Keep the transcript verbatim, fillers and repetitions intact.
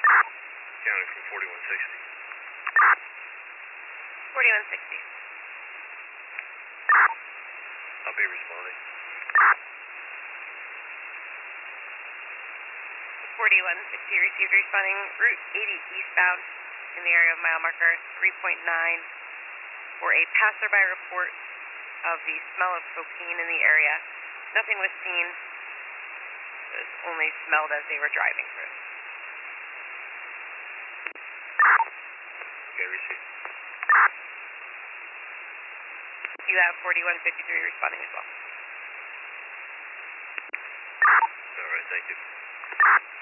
Counting from forty-one sixty. forty-one sixty. I'll be responding. forty-one sixty received, responding Route eighty eastbound in the area of mile marker three point nine for a passerby report of the smell of cocaine in the area. Nothing was seen. It was only smelled as they were driving through. Okay, received. You have forty-one fifty-three responding as well. All right, thank you.